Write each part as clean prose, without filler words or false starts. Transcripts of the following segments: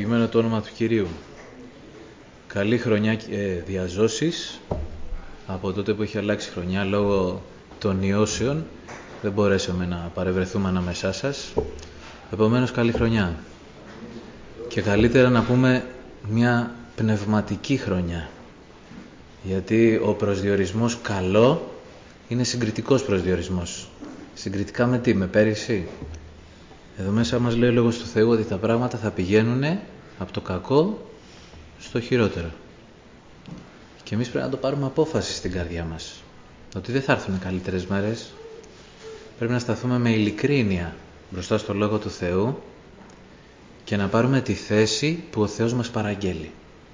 Ευλογημένο το όνομα του Κυρίου. Καλή χρονιά και διαζώσεις. Από τότε που έχει αλλάξει χρονιά λόγω των ιώσεων δεν μπορέσαμε να παρευρεθούμε ανάμεσά σας. Επομένως καλή χρονιά. Και καλύτερα να πούμε μια πνευματική χρονιά. Γιατί ο προσδιορισμός καλό είναι συγκριτικός προσδιορισμός. Συγκριτικά με τι, με πέρυσι? Εδώ μέσα μας λέει ο Λόγος του Θεού ότι τα πράγματα θα πηγαίνουν από το κακό στο χειρότερο. Και εμείς πρέπει να το πάρουμε απόφαση στην καρδιά μας. Ότι δεν θα έρθουν καλύτερες μέρες. Πρέπει να σταθούμε με ειλικρίνεια μπροστά στο Λόγο του Θεού και να πάρουμε τη θέση που ο Θεός μας παραγγέλει.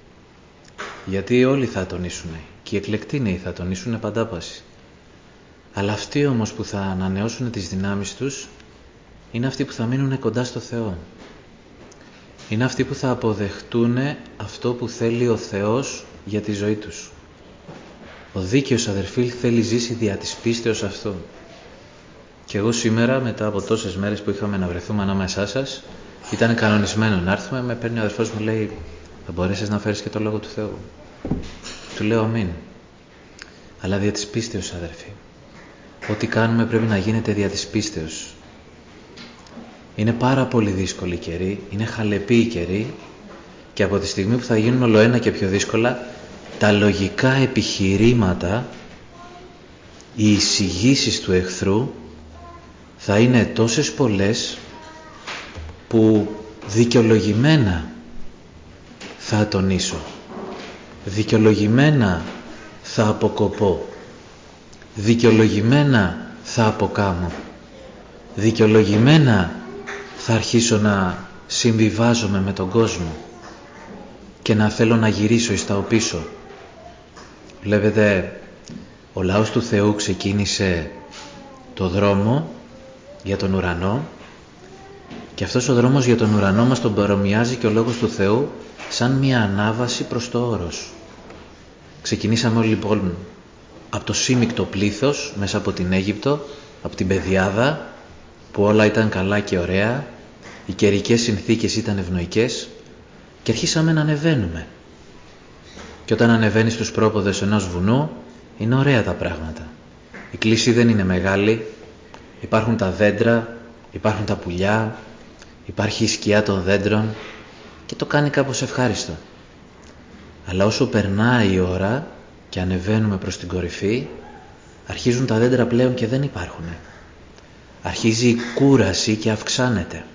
Γιατί όλοι θα τονίσουν, και οι εκλεκτοί θα τονίσουν παντάπαση. Αλλά αυτοί όμως που θα ανανεώσουν τις δυνάμεις τους είναι αυτοί που θα μείνουν κοντά στο Θεό. Είναι αυτοί που θα αποδεχτούν αυτό που θέλει ο Θεός για τη ζωή τους. Ο δίκαιος αδερφή θέλει ζήσει δια της πίστεως αυτού. Και εγώ σήμερα, μετά από τόσες μέρες που είχαμε να βρεθούμε ανάμεσά σας, ήταν κανονισμένο να έρθουμε. Με παίρνει ο αδερφός μου, λέει, θα μπορέσεις να φέρεις και το Λόγο του Θεού? Του λέω αμήν. Αλλά δια της πίστεως, αδερφοί. Ό,τι κάνουμε πρέπει να γίνεται δια της πίστεως. Είναι πάρα πολύ δύσκολη καιρή, είναι χαλεπή η καιρή και από τη στιγμή που θα γίνουν όλο ένα και πιο δύσκολα, τα λογικά επιχειρήματα, οι εισηγήσεις του εχθρού θα είναι τόσες πολλές που δικαιολογημένα θα ατονίσω, δικαιολογημένα θα αποκοπώ, δικαιολογημένα θα αποκάμω, δικαιολογημένα θα αρχίσω να συμβιβάζομαι με τον κόσμο και να θέλω να γυρίσω εις τα οπίσω. Βλέπετε, ο λαός του Θεού ξεκίνησε το δρόμο για τον ουρανό και αυτός ο δρόμος για τον ουρανό μας τον παρομοιάζει και ο Λόγος του Θεού σαν μια ανάβαση προς το όρος. Ξεκινήσαμε όλοι λοιπόν από το σύμικτο πλήθος μέσα από την Αίγυπτο, από την πεδιάδα που όλα ήταν καλά και ωραία, οι καιρικές συνθήκες ήταν ευνοϊκές και αρχίσαμε να ανεβαίνουμε. Και όταν ανεβαίνεις στους πρόποδες ενός βουνού είναι ωραία τα πράγματα. Η κλίση δεν είναι μεγάλη, υπάρχουν τα δέντρα, υπάρχουν τα πουλιά, υπάρχει η σκιά των δέντρων και το κάνει κάπως ευχάριστο. Αλλά όσο περνάει η ώρα και ανεβαίνουμε προς την κορυφή, αρχίζουν τα δέντρα πλέον και δεν υπάρχουν. Αρχίζει η κούραση και αυξάνεται.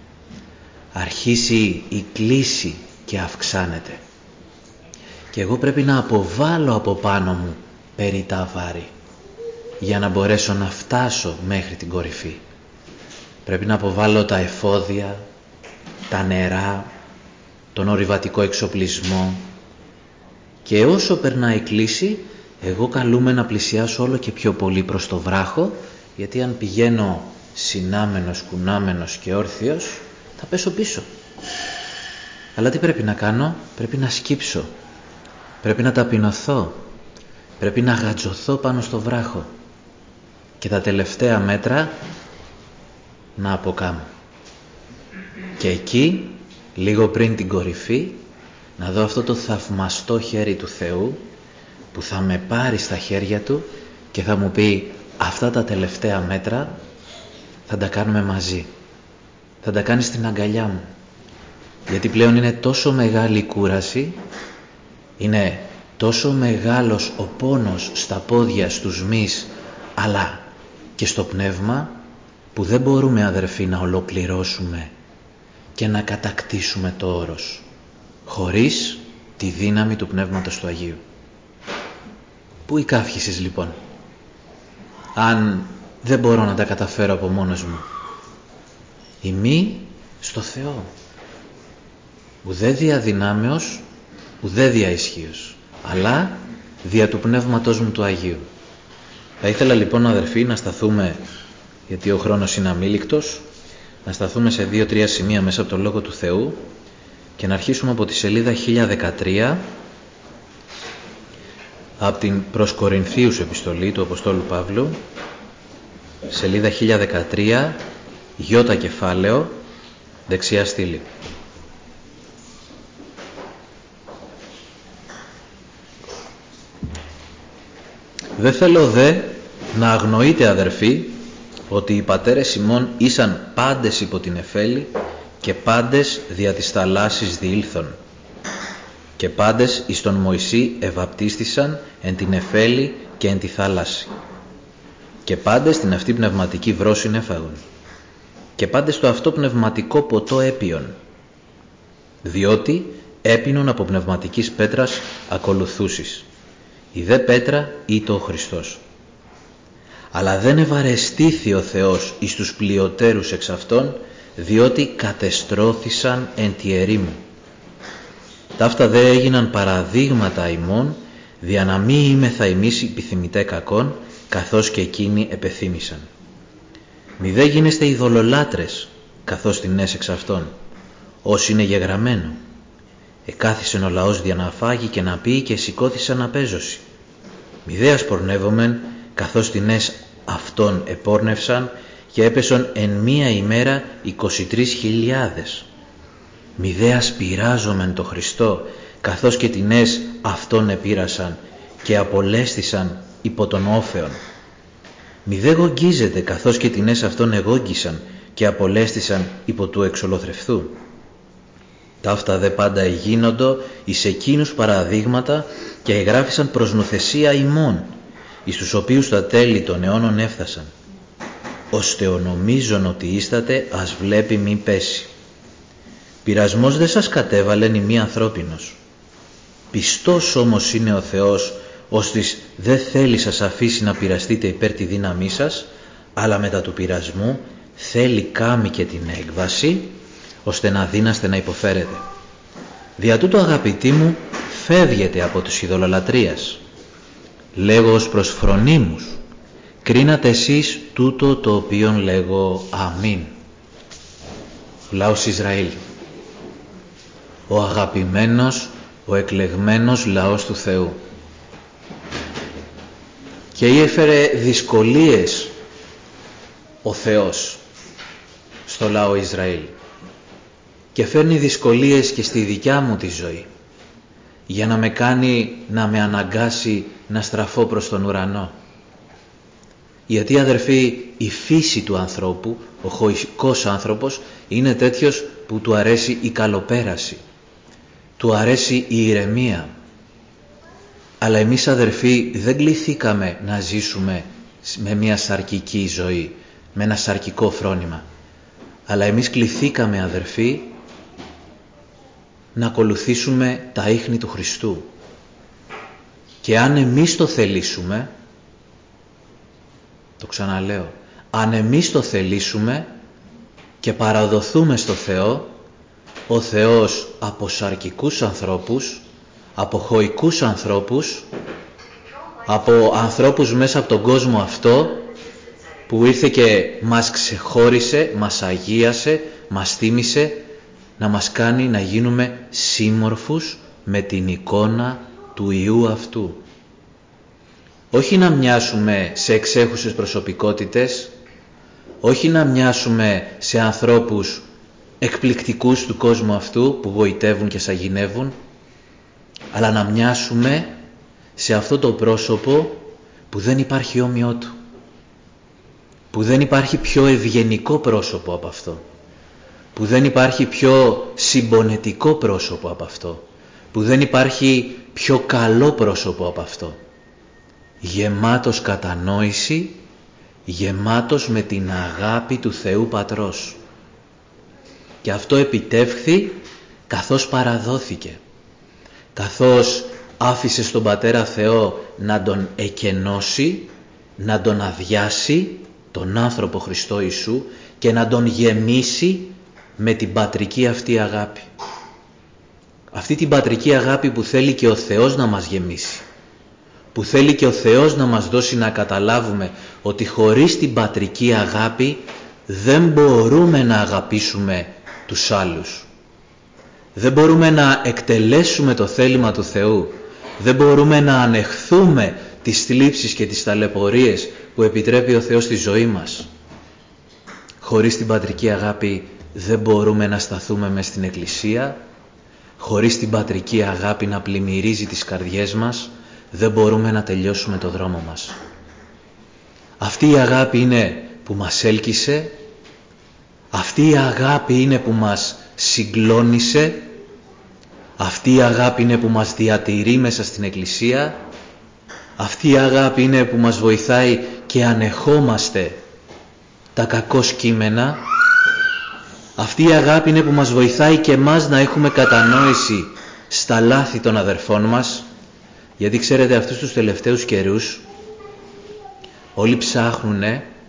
Αρχίζει η κλίση και αυξάνεται. Και εγώ πρέπει να αποβάλω από πάνω μου περί τα βάρη για να μπορέσω να φτάσω μέχρι την κορυφή. Πρέπει να αποβάλω τα εφόδια, τα νερά, τον ορειβατικό εξοπλισμό και όσο περνάει η κλίση εγώ καλούμαι να πλησιάσω όλο και πιο πολύ προς το βράχο, γιατί αν πηγαίνω συνάμενος, κουνάμενος και όρθιος θα πέσω πίσω. Αλλά τι πρέπει να κάνω? Πρέπει να σκύψω, πρέπει να ταπεινωθώ, πρέπει να γατζωθώ πάνω στο βράχο και τα τελευταία μέτρα να αποκάμω. Και εκεί, λίγο πριν την κορυφή, να δω αυτό το θαυμαστό χέρι του Θεού που θα με πάρει στα χέρια του και θα μου πει αυτά τα τελευταία μέτρα θα τα κάνουμε μαζί. Θα τα κάνει στην αγκαλιά μου. Γιατί πλέον είναι τόσο μεγάλη η κούραση, είναι τόσο μεγάλος ο πόνος στα πόδια, στους μυς, αλλά και στο πνεύμα, που δεν μπορούμε, αδερφοί, να ολοκληρώσουμε και να κατακτήσουμε το όρος χωρίς τη δύναμη του Πνεύματος του Αγίου. Πού οι καύχησες λοιπόν, αν δεν μπορώ να τα καταφέρω από μόνος μου? Ημί στο Θεό, ουδέ δια δυνάμεως, ουδέ δια ισχύος, αλλά δια του Πνεύματος μου του Αγίου. Θα ήθελα λοιπόν, αδερφοί, να σταθούμε, γιατί ο χρόνος είναι αμήλικτος, να σταθούμε σε 2-3 σημεία μέσα από το Λόγο του Θεού και να αρχίσουμε από τη σελίδα 1013 από την προς Κορινθίους επιστολή του Αποστόλου Παύλου, σελίδα 1013, Ι κεφάλαιο, δεξιά στήλη. Δεν θέλω δε να αγνοείτε, αδερφοί, ότι οι πατέρες ημών ήσαν πάντες υπό την εφέλη και πάντες δια της θαλάσσης διήλθον. Και πάντες εις τον Μωυσή ευαπτίστησαν εν την εφέλη και εν τη θάλασση. Και πάντες την αυτή πνευματική βρόσιν έφαγον. Και πάντες το αυτό πνευματικό ποτό έπιον. Διότι έπινον από πνευματικής πέτρας ακολουθούσεις. Η δε πέτρα ήτο ο Χριστός. Αλλά δεν ευαρεστήθη ο Θεός εις τους πλειοτέρους εξ αυτών, διότι κατεστρώθησαν εν τη ερήμου. Ταύτα δε έγιναν παραδείγματα ημών, δια να μη είμεθα εμείς επιθυμητέ κακόν, καθώς και εκείνοι επεθύμησαν. Μη δε γίνεστε ειδωλολάτρες, καθώς την εξ αυτών, όσοι είναι γεγραμμένο. Εκάθισεν ο λαός δια να φάγει και να πει και σηκώθησαν να παίζωση. Μη δε ασπορνεύομεν, καθώς την αυτών επόρνευσαν και έπεσον εν μία ημέρα 23.000. Μη δε ασπειράζομεν το Χριστό, καθώς και την αυτών επήρασαν και απολέστησαν υπό τον όφεον. Μη δε γογγίζετε, καθώς και την αυτών εγόγγισαν και απολέστησαν υπό του εξολοθρευθού. Ταύτα δε πάντα εγίνοντο εις εκείνους παραδείγματα και εγγράφησαν προς νουθεσία ημών, εις τους οποίους τα τέλη των αιώνων έφθασαν, ώστε ο νομίζον ότι ίστατε ας βλέπει μη πέσει. Πειρασμός δεν σας κατέβαλεν ημί ανθρώπινος. Πιστός όμως είναι ο Θεός, ώστις δεν θέλει σας αφήσει να πειραστείτε υπέρ τη δύναμή σας, αλλά μετά του πειρασμού θέλει κάμει και την έκβαση, ώστε να δύναστε να υποφέρετε. Δια τούτο, αγαπητοί μου, φεύγετε από τους ειδωλολατρίας. Λέγω ως προς φρονίμους, κρίνατε εσείς τούτο το οποίον λέγω αμήν. Λαός Ισραήλ, ο αγαπημένος, ο εκλεγμένος λαός του Θεού. Και έφερε δυσκολίες ο Θεός στο λαό Ισραήλ. Και φέρνει δυσκολίες και στη δικιά μου τη ζωή, για να με κάνει να με αναγκάσει να στραφώ προς τον ουρανό. Γιατί, αδερφοί, η φύση του ανθρώπου, ο χωικός άνθρωπος, είναι τέτοιος που του αρέσει η καλοπέραση, του αρέσει η ηρεμία. Αλλά εμείς, αδερφοί, δεν κληθήκαμε να ζήσουμε με μια σαρκική ζωή, με ένα σαρκικό φρόνημα. Αλλά εμείς κληθήκαμε, αδερφοί, να ακολουθήσουμε τα ίχνη του Χριστού. Και αν εμείς το θελήσουμε, το ξαναλέω, αν εμείς το θελήσουμε και παραδοθούμε στο Θεό, ο Θεός από σαρκικούς ανθρώπους, από χωικούς ανθρώπους, από ανθρώπους μέσα από τον κόσμο αυτό, που ήρθε και μας ξεχώρισε, μας αγίασε, μας θύμισε, να μας κάνει να γίνουμε σύμμορφους με την εικόνα του Υιού αυτού. Όχι να μοιάσουμε σε εξέχουσες προσωπικότητες, όχι να μοιάσουμε σε ανθρώπους εκπληκτικούς του κόσμου αυτού που γοητεύουν και σαγηνεύουν, αλλά να μοιάσουμε σε αυτό το πρόσωπο που δεν υπάρχει όμοιό του, που δεν υπάρχει πιο ευγενικό πρόσωπο από αυτό, που δεν υπάρχει πιο συμπονετικό πρόσωπο από αυτό, που δεν υπάρχει πιο καλό πρόσωπο από αυτό. Γεμάτος κατανόηση, γεμάτος με την αγάπη του Θεού Πατρός. Και αυτό επιτεύχθη καθώς παραδόθηκε, καθώς άφησε στον Πατέρα Θεό να τον εκενώσει, να τον αδειάσει, τον άνθρωπο Χριστό Ιησού, και να τον γεμίσει με την πατρική αυτή αγάπη. Αυτή την πατρική αγάπη που θέλει και ο Θεός να μας γεμίσει, που θέλει και ο Θεός να μας δώσει να καταλάβουμε ότι χωρίς την πατρική αγάπη δεν μπορούμε να αγαπήσουμε τους άλλους. Δεν μπορούμε να εκτελέσουμε το θέλημα του Θεού. Δεν μπορούμε να ανεχθούμε τις θλίψεις και τις ταλαιπωρίες που επιτρέπει ο Θεός στη ζωή μας. Χωρίς την πατρική αγάπη δεν μπορούμε να σταθούμε μες στην Εκκλησία. Χωρίς την πατρική αγάπη να πλημμυρίζει τις καρδιές μας, δεν μπορούμε να τελειώσουμε το δρόμο μας. Αυτή η αγάπη είναι που μας έλκυσε, αυτή η αγάπη είναι που μας συγκλώνησε, αυτή η αγάπη είναι που μας διατηρεί μέσα στην Εκκλησία, αυτή η αγάπη είναι που μας βοηθάει και ανεχόμαστε τα κακώς κείμενα, αυτή η αγάπη είναι που μας βοηθάει και εμάς να έχουμε κατανόηση στα λάθη των αδερφών μας, γιατί ξέρετε αυτούς τους τελευταίους καιρούς όλοι ψάχνουν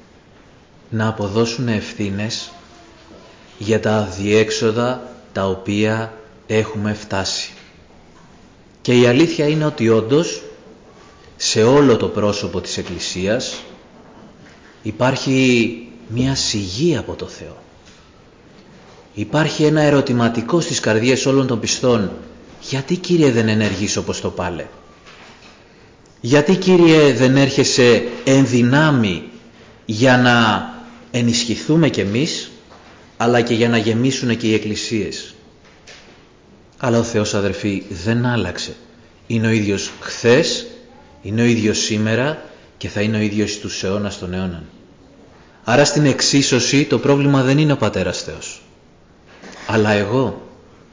να αποδώσουν ευθύνες για τα αδιέξοδα τα οποία έχουμε φτάσει. Και η αλήθεια είναι ότι όντως σε όλο το πρόσωπο της Εκκλησίας υπάρχει μια σιγή από το Θεό. Υπάρχει ένα ερωτηματικό στις καρδιές όλων των πιστών. Γιατί, Κύριε, δεν ενεργείς όπως το πάλε? Γιατί, Κύριε, δεν έρχεσαι εν δυνάμει για να ενισχυθούμε κι εμείς, αλλά και για να γεμίσουν και οι εκκλησίες? Αλλά ο Θεός, αδερφοί, δεν άλλαξε. Είναι ο ίδιος χθες, είναι ο ίδιος σήμερα και θα είναι ο ίδιος στους αιώνας των αιώνων. Άρα στην εξίσωση το πρόβλημα δεν είναι ο Πατέρας Θεός, αλλά εγώ.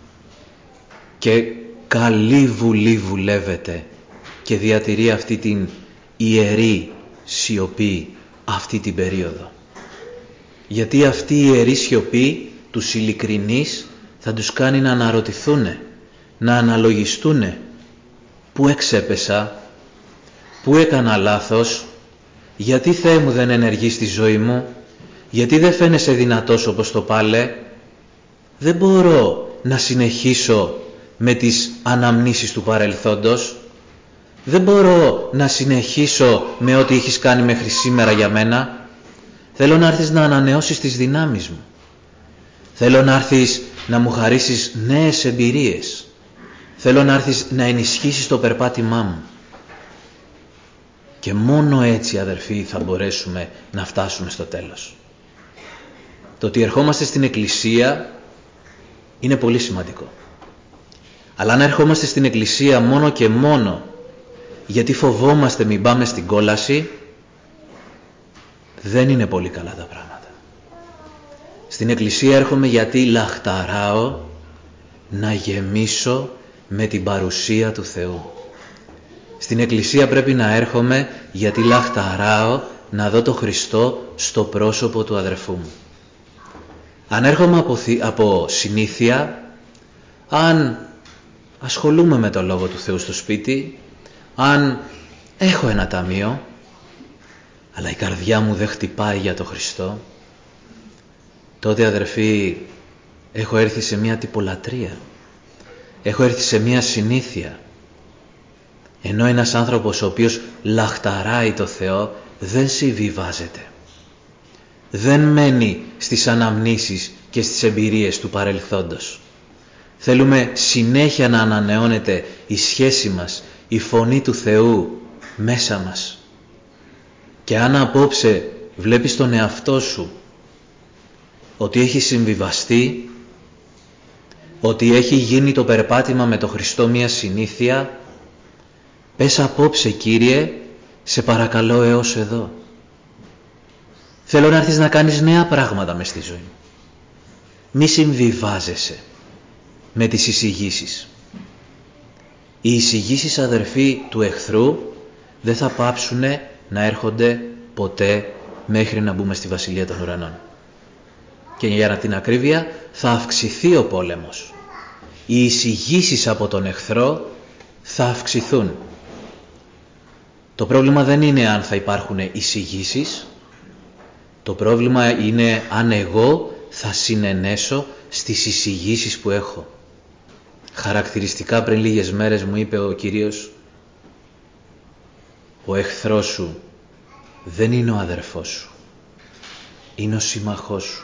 Και καλή βουλή βουλεύεται και διατηρεί αυτή την ιερή σιωπή αυτή την περίοδο. Γιατί αυτή η ιερή σιωπή τους ειλικρινείς θα τους κάνει να αναρωτηθούν, να αναλογιστούν πού εξέπεσα, πού έκανα λάθος, γιατί, Θεέ μου, δεν ενεργείς στη ζωή μου, γιατί δεν φαίνεσαι δυνατός όπως το πάλε. Δεν μπορώ να συνεχίσω με τις αναμνήσεις του παρελθόντος. Δεν μπορώ να συνεχίσω με ό,τι έχεις κάνει μέχρι σήμερα για μένα. Θέλω να έρθεις να ανανεώσεις τις δυνάμεις μου. Θέλω να έρθεις να μου χαρίσεις νέες εμπειρίες. Θέλω να έρθεις να ενισχύσεις το περπάτημά μου. Και μόνο έτσι, αδερφοί, θα μπορέσουμε να φτάσουμε στο τέλος. Το ότι ερχόμαστε στην Εκκλησία είναι πολύ σημαντικό. Αλλά αν ερχόμαστε στην Εκκλησία μόνο και μόνο γιατί φοβόμαστε μην πάμε στην κόλαση, δεν είναι πολύ καλά τα πράγματα. Στην Εκκλησία έρχομαι γιατί λαχταράω να γεμίσω με την παρουσία του Θεού. Στην Εκκλησία πρέπει να έρχομαι γιατί λαχταράω να δω τον Χριστό στο πρόσωπο του αδερφού μου. Αν έρχομαι από συνήθεια, αν ασχολούμαι με το Λόγο του Θεού στο σπίτι, αν έχω ένα ταμείο, αλλά η καρδιά μου δεν χτυπάει για τον Χριστό, τότε, αδερφοί, έχω έρθει σε μια τυπολατρεία. Έχω έρθει σε μια συνήθεια. Ενώ ένας άνθρωπος ο οποίος λαχταράει το Θεό δεν συμβιβάζεται. Δεν μένει στις αναμνήσεις και στις εμπειρίες του παρελθόντος. Θέλουμε συνέχεια να ανανεώνεται η σχέση μας, η φωνή του Θεού μέσα μας. Και αν απόψε βλέπεις τον εαυτό σου ότι έχει συμβιβαστεί, ότι έχει γίνει το περπάτημα με τον Χριστό μια συνήθεια, πες απόψε, Κύριε, σε παρακαλώ έως εδώ. Θέλω να έρθεις να κάνεις νέα πράγματα μες στη ζωή μου. Μη συμβιβάζεσαι με τις εισηγήσεις. Οι εισηγήσεις, αδερφοί, του εχθρού δεν θα πάψουν να έρχονται ποτέ μέχρι να μπούμε στη Βασιλεία των Ουρανών. Και για την ακρίβεια θα αυξηθεί ο πόλεμος. Οι εισηγήσεις από τον εχθρό θα αυξηθούν. Το πρόβλημα δεν είναι αν θα υπάρχουν εισηγήσεις. Το πρόβλημα είναι αν εγώ θα συνενέσω στις εισηγήσεις που έχω. Χαρακτηριστικά πριν λίγες μέρες μου είπε ο Κύριος, ο εχθρός σου δεν είναι ο αδερφός σου, είναι ο σύμμαχός σου.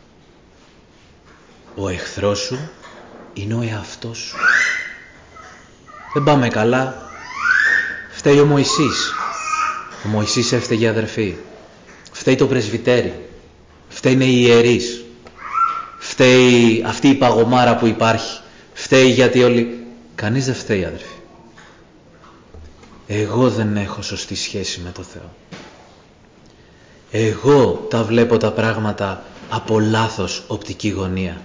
Ο εχθρός σου είναι ο εαυτός σου. Δεν πάμε καλά. Φταίει ο Μωυσής. Ο Μωυσής έφταιγε, αδερφοί. Φταίει το πρεσβυτέρι. Φταίνε οι ιερείς. Φταίει αυτή η παγωμάρα που υπάρχει. Φταίει γιατί όλοι... Κανείς δεν φταίει, αδερφοί. εγώ δεν έχω σωστή σχέση με το Θεό. Εγώ τα βλέπω τα πράγματα από λάθος οπτική γωνία.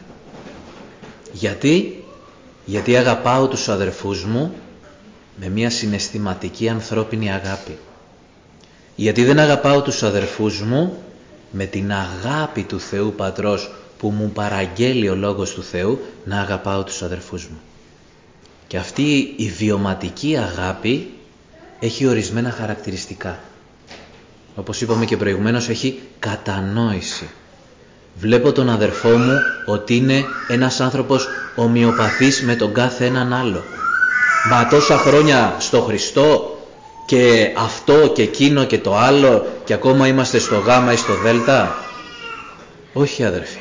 Γιατί αγαπάω τους αδερφούς μου με μια συναισθηματική ανθρώπινη αγάπη. Γιατί δεν αγαπάω τους αδερφούς μου με την αγάπη του Θεού Πατρός που μου παραγγέλει ο Λόγος του Θεού να αγαπάω τους αδερφούς μου. Και αυτή η βιωματική αγάπη έχει ορισμένα χαρακτηριστικά. Όπως είπαμε και προηγουμένως, έχει κατανόηση. Βλέπω τον αδερφό μου ότι είναι ένας άνθρωπος ομοιοπαθής με τον κάθε έναν άλλο. Μα τόσα χρόνια στο Χριστό και αυτό και εκείνο και το άλλο και ακόμα είμαστε στο Γ ή στο Δ. Όχι αδερφοί.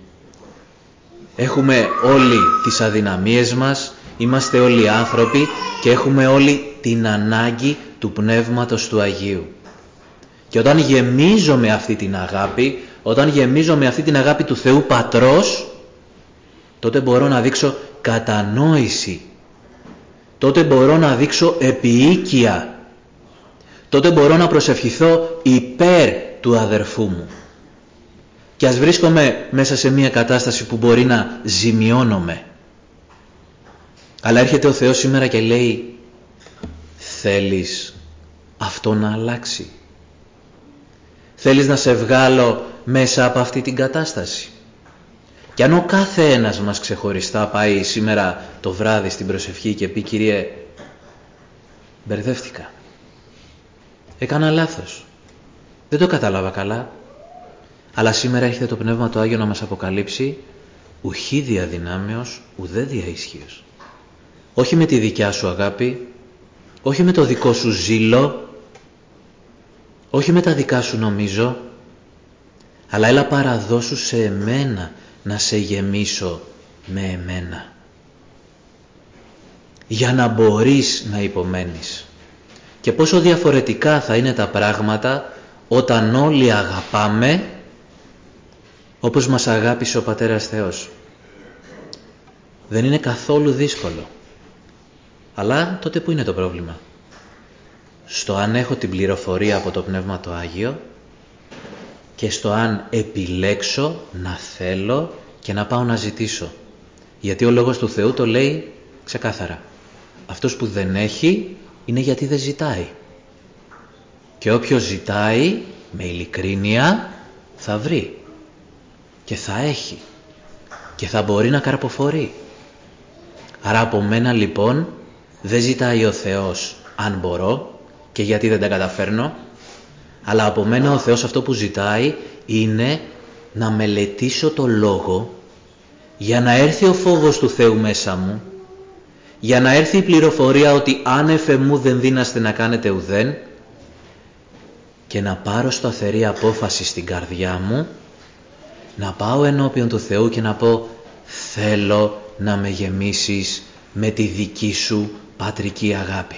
Έχουμε όλοι τις αδυναμίες μας, είμαστε όλοι άνθρωποι και έχουμε όλοι την ανάγκη του Πνεύματος του Αγίου. Και όταν γεμίζω με αυτή την αγάπη, όταν γεμίζω με αυτή την αγάπη του Θεού Πατρός, τότε μπορώ να δείξω κατανόηση. Τότε μπορώ να δείξω επιοίκεια. Τότε μπορώ να προσευχηθώ υπέρ του αδερφού μου. Και ας βρίσκομαι μέσα σε μια κατάσταση που μπορεί να ζημιώνομαι. Αλλά έρχεται ο Θεός σήμερα και λέει, θέλεις αυτό να αλλάξει? Θέλεις να σε βγάλω μέσα από αυτή την κατάσταση? Και αν ο κάθε ένας μας ξεχωριστά πάει σήμερα το βράδυ στην προσευχή και πει, Κύριε, μπερδεύτηκα, έκανα λάθος, δεν το κατάλαβα καλά, αλλά σήμερα έρχεται το Πνεύμα το Άγιο να μας αποκαλύψει ουχή δια δυνάμεως, ουδέ δια ισχύος. Όχι με τη δικιά σου αγάπη, όχι με το δικό σου ζήλο, όχι με τα δικά σου νομίζω, αλλά έλα παραδώσου σε εμένα να σε γεμίσω με εμένα. Για να μπορείς να υπομένεις. Και πόσο διαφορετικά θα είναι τα πράγματα όταν όλοι αγαπάμε όπως μας αγάπησε ο Πατέρας Θεός. Δεν είναι καθόλου δύσκολο. Αλλά τότε πού είναι το πρόβλημα? Στο αν έχω την πληροφορία από το Πνεύμα το Άγιο και στο αν επιλέξω να θέλω και να πάω να ζητήσω. Γιατί ο Λόγος του Θεού το λέει ξεκάθαρα. Αυτός που δεν έχει είναι γιατί δεν ζητάει. Και όποιος ζητάει με ειλικρίνεια θα βρει και θα έχει και θα μπορεί να καρποφορεί. Άρα από μένα λοιπόν δεν ζητάει ο Θεός αν μπορώ και γιατί δεν τα καταφέρνω, αλλά από μένα ο Θεός αυτό που ζητάει είναι να μελετήσω το Λόγο για να έρθει ο φόβος του Θεού μέσα μου, για να έρθει η πληροφορία ότι άνευ εμού δεν δύναστε να κάνετε ουδέν και να πάρω σταθερή απόφαση στην καρδιά μου, να πάω ενώπιον του Θεού και να πω θέλω να με γεμίσεις με τη δική σου πατρική αγάπη.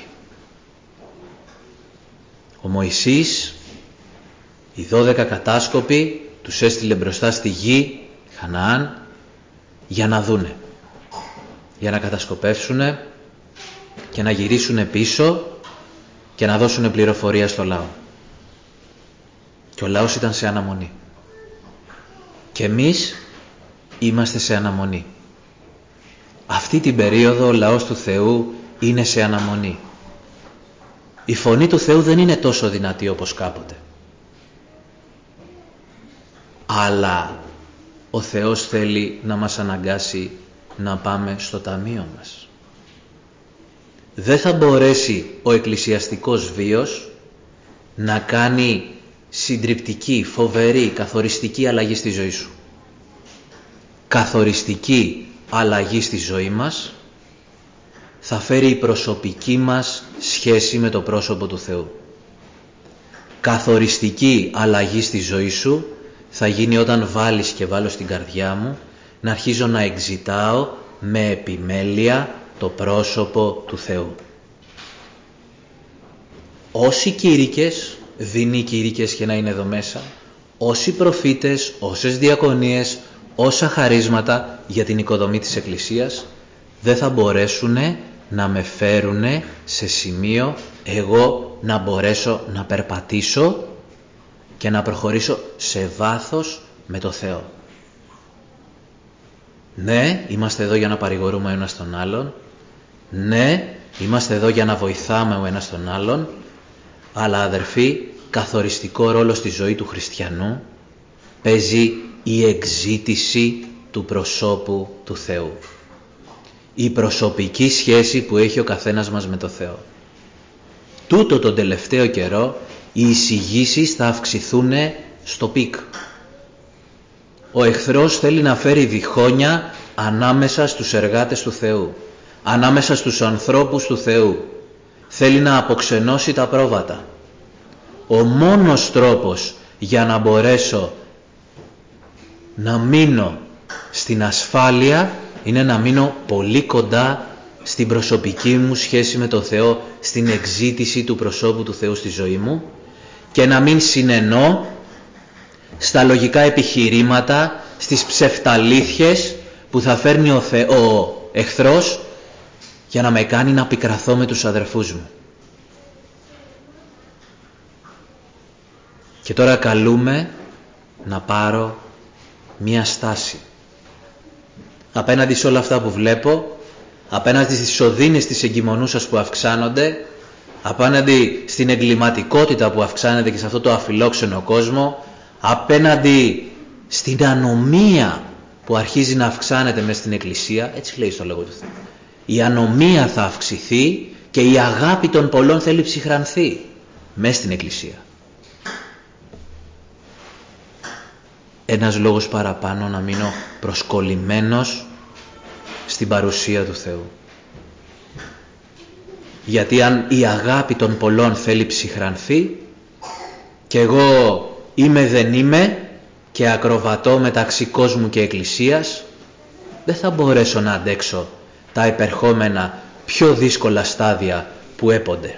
Ο Μωυσής, οι 12 κατάσκοποι τους έστειλε μπροστά στη γη Χαναάν για να δούνε, για να κατασκοπεύσουνε και να γυρίσουνε πίσω και να δώσουνε πληροφορία στο λαό. Και ο λαός ήταν σε αναμονή. Και εμείς είμαστε σε αναμονή. Αυτή την περίοδο ο λαός του Θεού είναι σε αναμονή. Η φωνή του Θεού δεν είναι τόσο δυνατή όπως κάποτε. Αλλά ο Θεός θέλει να μας αναγκάσει να πάμε στο ταμείο μας. Δεν θα μπορέσει ο εκκλησιαστικός βίος να κάνει συντριπτική, φοβερή, καθοριστική αλλαγή στη ζωή σου. Καθοριστική αλλαγή στη ζωή μας θα φέρει η προσωπική μας σχέση με το πρόσωπο του Θεού. Καθοριστική αλλαγή στη ζωή σου θα γίνει όταν βάλεις και βάλω στην καρδιά μου να αρχίζω να εξητάω με επιμέλεια το πρόσωπο του Θεού. Όσοι κήρυκες, δεινοί κήρυκες και να είναι εδώ μέσα, όσοι προφήτες, όσες διακονίες, όσα χαρίσματα για την οικοδομή της Εκκλησίας δεν θα μπορέσουν να με φέρουνε σε σημείο εγώ να μπορέσω να περπατήσω και να προχωρήσω σε βάθος με το Θεό. Ναι, είμαστε εδώ για να παρηγορούμε ο ένας τον άλλον. Ναι, είμαστε εδώ για να βοηθάμε ο ένας τον άλλον. Αλλά αδερφοί, καθοριστικό ρόλο στη ζωή του χριστιανού παίζει η εκζήτηση του προσώπου του Θεού. Η προσωπική σχέση που έχει ο καθένας μας με το Θεό. Τούτο τον τελευταίο καιρό οι εισηγήσεις θα αυξηθούν στο πικ. Ο εχθρός θέλει να φέρει διχόνια ανάμεσα στους εργάτες του Θεού, ανάμεσα στους ανθρώπους του Θεού. Θέλει να αποξενώσει τα πρόβατα. Ο μόνος τρόπος για να μπορέσω να μείνω στην ασφάλεια είναι να μείνω πολύ κοντά στην προσωπική μου σχέση με τον Θεό, στην εκζήτηση του προσώπου του Θεού στη ζωή μου και να μην συνενώ στα λογικά επιχειρήματα, στις ψευταλήθειες που θα φέρνει ο εχθρός για να με κάνει να πικραθώ με τους αδερφούς μου. Και τώρα καλούμε να πάρω μία στάση. Απέναντι σε όλα αυτά που βλέπω, απέναντι στις οδύνες της εγκυμονούσας που αυξάνονται, απέναντι στην εγκληματικότητα που αυξάνεται και σε αυτό το αφιλόξενο κόσμο, απέναντι στην ανομία που αρχίζει να αυξάνεται μέσα στην Εκκλησία, έτσι λέει στο Λόγο του Θεού. Η ανομία θα αυξηθεί και η αγάπη των πολλών θέλει ψυχρανθεί μέσα στην Εκκλησία. Ένας λόγος παραπάνω να μείνω προσκολλημένος στην παρουσία του Θεού. Γιατί αν η αγάπη των πολλών θέλει ψυχρανθεί και εγώ είμαι δεν είμαι και ακροβατώ μεταξύ κόσμου και εκκλησίας, δεν θα μπορέσω να αντέξω τα επερχόμενα πιο δύσκολα στάδια που έπονται.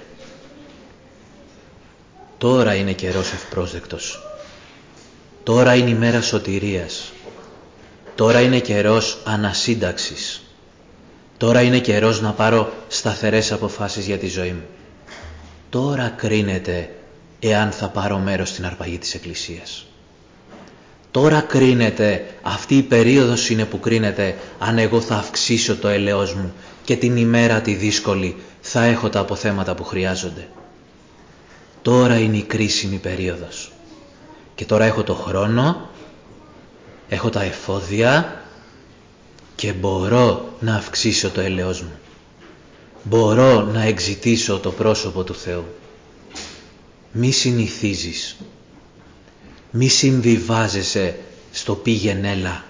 Τώρα είναι καιρός ευπρόσδεκτος. Τώρα είναι η μέρα σωτηρίας. Τώρα είναι καιρός ανασύνταξης. Τώρα είναι καιρός να πάρω σταθερές αποφάσεις για τη ζωή μου. Τώρα κρίνεται εάν θα πάρω μέρος στην αρπαγή της Εκκλησίας. Τώρα κρίνεται, αυτή η περίοδος είναι που κρίνεται αν εγώ θα αυξήσω το έλεος μου και την ημέρα τη δύσκολη θα έχω τα αποθέματα που χρειάζονται. Τώρα είναι η κρίσιμη περίοδος. Και τώρα έχω το χρόνο, έχω τα εφόδια και μπορώ να αυξήσω το έλεος μου. Μπορώ να εκζητήσω το πρόσωπο του Θεού. Μη συνηθίζεις. Μη συμβιβάζεσαι στο πήγαινε έλα.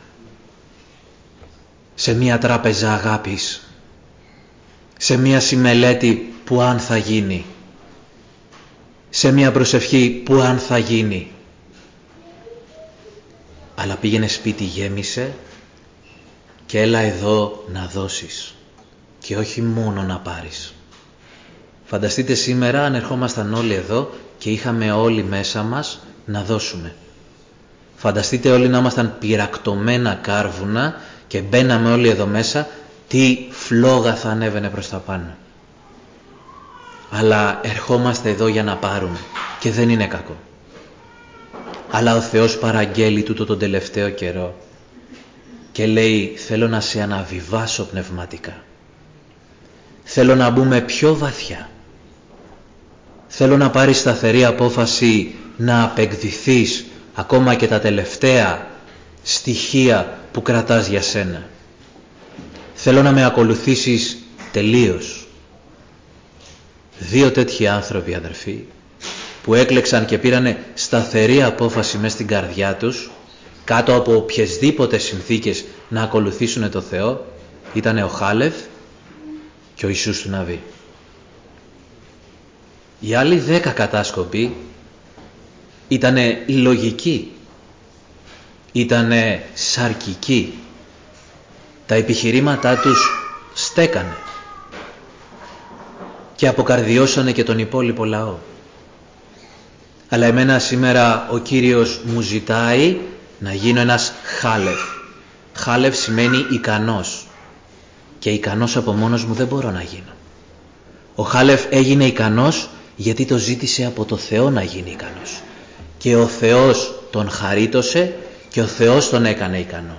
Σε μια τράπεζα αγάπης. Σε μια συμμελέτη που αν θα γίνει. Σε μια προσευχή που αν θα γίνει. Αλλά πήγαινε σπίτι, γέμισε και έλα εδώ να δώσεις και όχι μόνο να πάρεις. Φανταστείτε σήμερα αν ερχόμασταν όλοι εδώ και είχαμε όλοι μέσα μας να δώσουμε. Φανταστείτε όλοι να ήμασταν πυρακτωμένα κάρβουνα και μπαίναμε όλοι εδώ μέσα, τι φλόγα θα ανέβαινε προς τα πάνω. Αλλά ερχόμαστε εδώ για να πάρουμε και δεν είναι κακό. Αλλά ο Θεός παραγγέλει τούτο τον τελευταίο καιρό και λέει θέλω να σε αναβιβάσω πνευματικά. Θέλω να μπούμε πιο βαθιά. Θέλω να πάρεις σταθερή απόφαση να απεκδηθείς ακόμα και τα τελευταία στοιχεία που κρατάς για σένα. Θέλω να με ακολουθήσεις τελείως. 2 τέτοιοι άνθρωποι, αδερφοί, που έκλεξαν και πήρανε σταθερή απόφαση μες στην καρδιά τους, κάτω από οποιασδήποτε συνθήκες να ακολουθήσουν το Θεό, ήταν ο Χάλευ και ο Ιησούς του Ναβί. Οι άλλοι 10 κατάσκοποι ήτανε λογικοί, ήτανε σαρκικοί. Τα επιχειρήματά τους στέκανε και αποκαρδιώσανε και τον υπόλοιπο λαό. Αλλά εμένα σήμερα ο Κύριος μου ζητάει να γίνω ένας Χάλευ. Χάλευ σημαίνει ικανός. και ικανός από μόνος μου δεν μπορώ να γίνω. Ο Χάλεφ έγινε ικανός γιατί το ζήτησε από το Θεό να γίνει ικανός. Και ο Θεός τον χαρίτωσε και ο Θεός τον έκανε ικανό.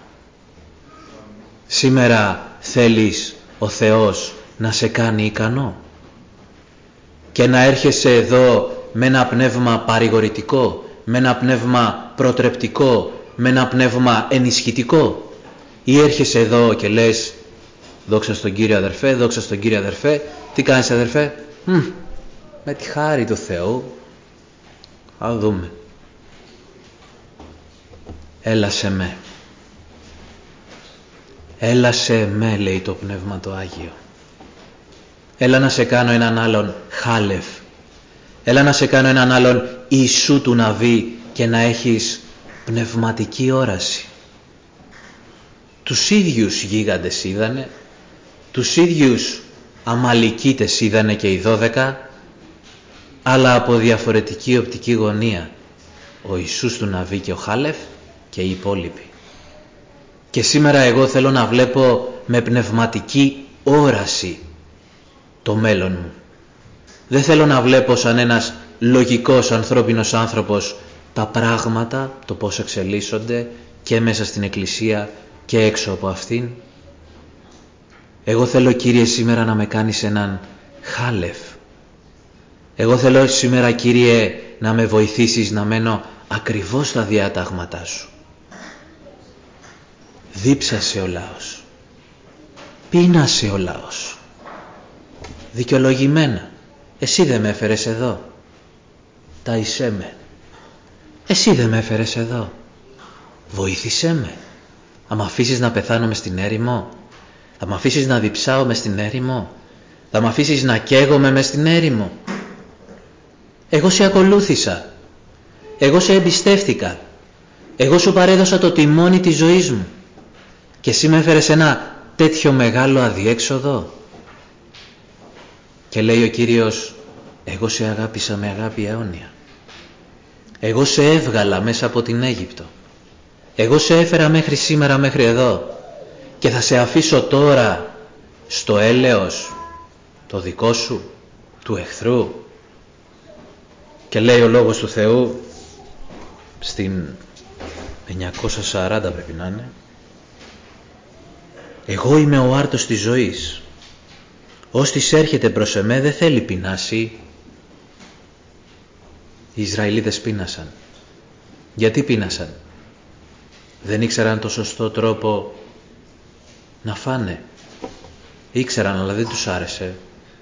Σήμερα θέλεις ο Θεός να σε κάνει ικανό και να έρχεσαι εδώ με ένα πνεύμα παρηγορητικό, με ένα πνεύμα προτρεπτικό, με ένα πνεύμα ενισχυτικό, ή έρχεσαι εδώ και λες δόξα στον Κύριο αδερφέ, δόξα στον Κύριο αδερφέ, τι κάνεις αδερφέ? Με τη χάρη του Θεού θα δούμε. Έλα σε με. Έλα σε με, λέει το Πνεύμα το Άγιο. Έλα να σε κάνω έναν άλλον Χάλεφ. Έλα να σε κάνω έναν άλλον Ιησού του Ναβί και να έχεις πνευματική όραση. Τους ίδιους γίγαντες είδανε, τους ίδιους Αμαλικίτες είδανε και οι 12, αλλά από διαφορετική οπτική γωνία. Ο Ιησούς του Ναβί και ο Χάλεφ και οι υπόλοιποι. Και σήμερα εγώ θέλω να βλέπω με πνευματική όραση το μέλλον μου. Δεν θέλω να βλέπω σαν ένας λογικός ανθρώπινος άνθρωπος τα πράγματα, το πώς εξελίσσονται και μέσα στην Εκκλησία και έξω από αυτήν. Εγώ θέλω, Κύριε, σήμερα να με κάνεις έναν Χάλεφ. Εγώ θέλω σήμερα, Κύριε, να με βοηθήσεις να μένω ακριβώς στα διατάγματά σου. Δίψασε ο λαός. Πείνασε ο λαός. Δικαιολογημένα. Εσύ δεν με έφερες εδώ. Τάισέ με. Εσύ δεν με έφερες εδώ. Βοήθησέ με. Θα μ' αφήσεις να πεθάνω μες στην έρημο? Θα μ' αφήσεις να διψάω μες στην έρημο? Θα μ' αφήσεις να καίγομαι μες στην έρημο? Εγώ σε ακολούθησα. Εγώ σε εμπιστεύτηκα. Εγώ σου παρέδωσα το τιμόνι της ζωής μου. Και εσύ με έφερες ένα τέτοιο μεγάλο αδιέξοδο. Και λέει ο Κύριος, εγώ σε αγάπησα με αγάπη αιώνια. Εγώ σε έβγαλα μέσα από την Αίγυπτο. Εγώ σε έφερα μέχρι σήμερα, μέχρι εδώ. Και θα σε αφήσω τώρα στο έλεος το δικό σου, του εχθρού? Και λέει ο Λόγος του Θεού στην 940 πρέπει να είναι, εγώ είμαι ο άρτος της ζωής. Όστις έρχεται προς εμέ δεν θέλει πεινάσει. Οι Ισραηλίτες πείνασαν. Γιατί πείνασαν? Δεν ήξεραν το σωστό τρόπο να φάνε. Ήξεραν, αλλά δεν τους άρεσε.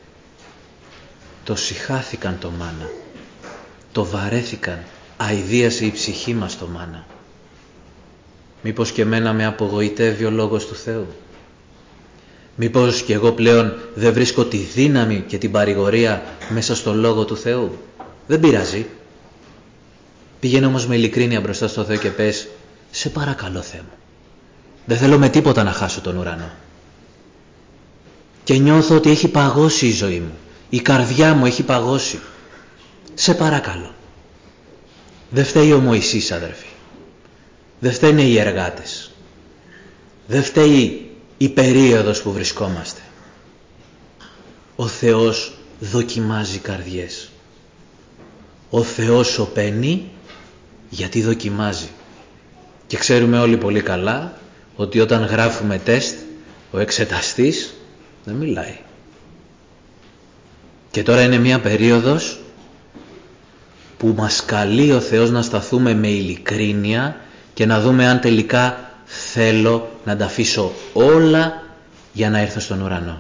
Το συχάθηκαν το μάνα. Το βαρέθηκαν. Αηδίασε η ψυχή μας το μάνα. Μήπως και εμένα με απογοητεύει ο Λόγος του Θεού? Μήπως και εγώ πλέον δεν βρίσκω τη δύναμη και την παρηγορία μέσα στο Λόγο του Θεού? Δεν πειράζει. Πήγαινε όμως με ειλικρίνεια μπροστά στο Θεό και πες, σε παρακαλώ Θεέ μου, δεν θέλω με τίποτα να χάσω τον ουρανό. Και νιώθω ότι έχει παγώσει η ζωή μου. Η καρδιά μου έχει παγώσει. Σε παρακαλώ. Δεν φταίει ο Μωυσής, αδερφοί. Δεν φταίνε οι εργάτες. Δεν φταίει η περίοδος που βρισκόμαστε. Ο Θεός δοκιμάζει καρδιές. Ο Θεός σωπαίνει γιατί δοκιμάζει. Και ξέρουμε όλοι πολύ καλά ότι όταν γράφουμε τεστ, ο εξεταστής δεν μιλάει. Και τώρα είναι μια περίοδος που μας καλεί ο Θεός να σταθούμε με ειλικρίνεια και να δούμε αν τελικά θέλω να τα αφήσω όλα για να έρθω στον ουρανό.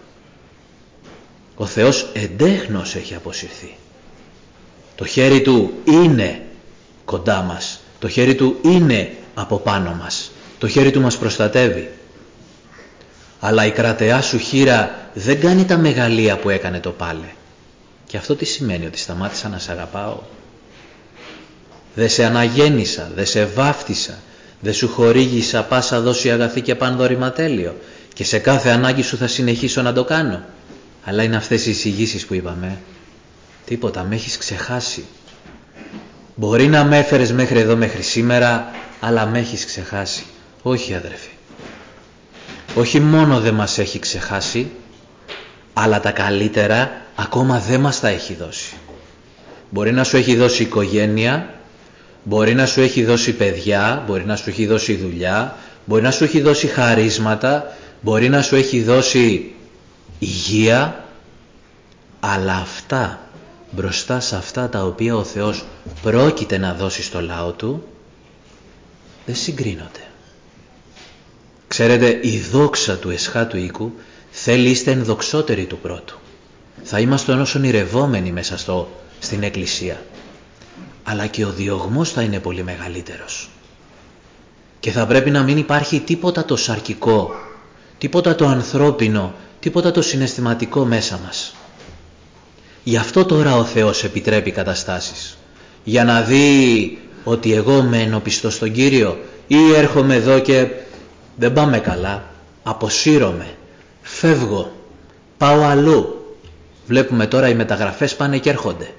Ο Θεός εντέχνος έχει αποσυρθεί. Το χέρι Του είναι κοντά μας. Το χέρι Του είναι από πάνω μας. Το χέρι Του μας προστατεύει. Αλλά η κρατεά σου χείρα δεν κάνει τα μεγαλεία που έκανε το πάλε. Και αυτό τι σημαίνει? Ότι σταμάτησα να σε αγαπάω? Δεν σε αναγέννησα, δεν σε βάφτισα, δεν σου χορήγησα πάσα δόση αγαθή και πανδόρημα τέλειο και σε κάθε ανάγκη σου θα συνεχίσω να το κάνω? Αλλά είναι αυτές οι εισηγήσεις που είπαμε. Τίποτα, με έχεις ξεχάσει. Μπορεί να με έφερες μέχρι εδώ, μέχρι σήμερα, αλλά με έχεις ξεχάσει. Όχι, αδερφοί. όχι μόνο δεν μας έχει ξεχάσει, αλλά τα καλύτερα ακόμα δεν μας τα έχει δώσει. Μπορεί να σου έχει δώσει οικογένεια, μπορεί να σου έχει δώσει παιδιά, μπορεί να σου έχει δώσει δουλειά, μπορεί να σου έχει δώσει χαρίσματα, μπορεί να σου έχει δώσει υγεία, αλλά αυτά, μπροστά σε αυτά τα οποία ο Θεός πρόκειται να δώσει στο λαό Του, δεν συγκρίνονται. Ξέρετε, η δόξα του εσχάτου οίκου θέλει είστε ενδοξότεροι του πρώτου. Θα είμαστε όσο ονειρευόμενοι μέσα στην Εκκλησία. Αλλά και ο διωγμός θα είναι πολύ μεγαλύτερος. Και θα πρέπει να μην υπάρχει τίποτα το σαρκικό, τίποτα το ανθρώπινο, τίποτα το συναισθηματικό μέσα μας. Γι' αυτό τώρα ο Θεός επιτρέπει καταστάσεις. Για να δει ότι εγώ μένω πιστός στον Κύριο ή έρχομαι εδώ και δεν πάμε καλά, αποσύρωμαι, φεύγω, πάω αλλού. Βλέπουμε τώρα οι μεταγραφές πάνε και έρχονται.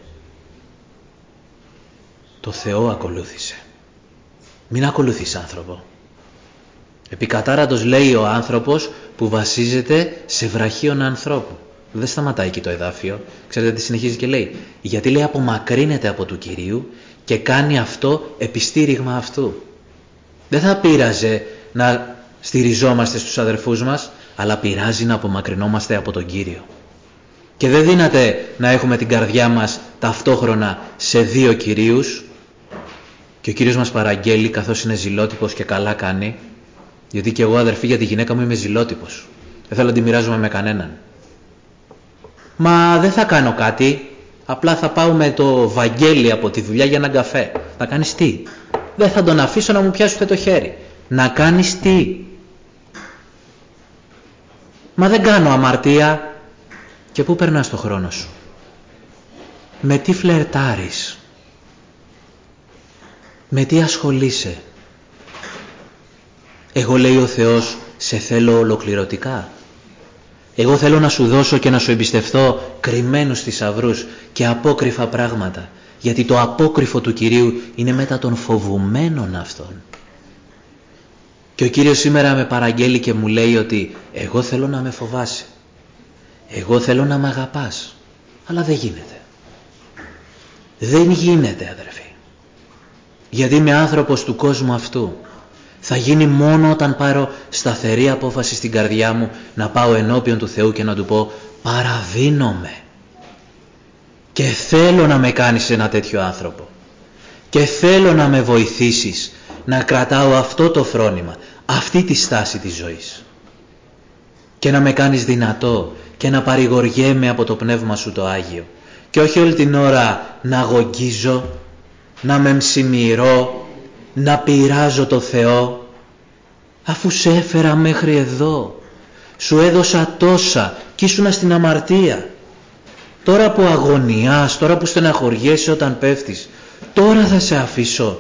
Το Θεό ακολούθησε. Μην ακολουθείς άνθρωπο. Επικατάρατος λέει ο άνθρωπος που βασίζεται σε βραχίων ανθρώπου. Δεν σταματάει εκεί το εδάφιο. Ξέρετε τι συνεχίζει και λέει. Γιατί λέει απομακρύνεται από του Κυρίου και κάνει αυτό επιστήριγμα αυτού. Δεν θα πείραζε να στηριζόμαστε στους αδερφούς μας, αλλά πειράζει να απομακρυνόμαστε από τον Κύριο. Και δεν δύναται να έχουμε την καρδιά μας ταυτόχρονα σε δύο Κυρίους. Και ο Κύριος μας παραγγέλει, καθώς είναι ζηλότυπος και καλά κάνει, γιατί και εγώ αδερφοί για τη γυναίκα μου είμαι ζηλότυπος. Δεν θέλω να τη μοιράζομαι με κανέναν. Μα δεν θα κάνω κάτι, απλά θα πάω με το Βαγγέλη από τη δουλειά για έναν καφέ. Να κάνεις τι? Δεν θα τον αφήσω να μου πιάσει ούτε το χέρι. Να κάνεις τι? Μα δεν κάνω αμαρτία. Και πού περνάς το χρόνο σου? Με τι φλερτάρεις? Με τι ασχολείσαι? Εγώ, λέει ο Θεός, σε θέλω ολοκληρωτικά. Εγώ θέλω να σου δώσω και να σου εμπιστευτώ κρυμμένους θησαυρούς και απόκρυφα πράγματα. Γιατί το απόκρυφο του Κυρίου είναι μετά των φοβουμένων αυτών. Και ο Κύριος σήμερα με παραγγέλει και μου λέει ότι εγώ θέλω να με φοβάσαι. Εγώ θέλω να με αγαπάς. Αλλά δεν γίνεται. Δεν γίνεται, αδερφοί. Γιατί είμαι άνθρωπος του κόσμου αυτού. Θα γίνει μόνο όταν πάρω σταθερή απόφαση στην καρδιά μου να πάω ενώπιον του Θεού και να Του πω παραδίνομαι. Και θέλω να με κάνεις ένα τέτοιο άνθρωπο. Και θέλω να με βοηθήσεις να κρατάω αυτό το φρόνημα, αυτή τη στάση της ζωής. Και να με κάνεις δυνατό και να παρηγοριέμαι από το Πνεύμα Σου το Άγιο. Και όχι όλη την ώρα να αγωγίζω, να με μσημυρώ, να πειράζω το Θεό, αφού σε έφερα μέχρι εδώ, σου έδωσα τόσα κι ήσουνα στην αμαρτία. Τώρα που αγωνιάς, τώρα που στεναχωριέσαι όταν πέφτεις, τώρα θα σε αφήσω,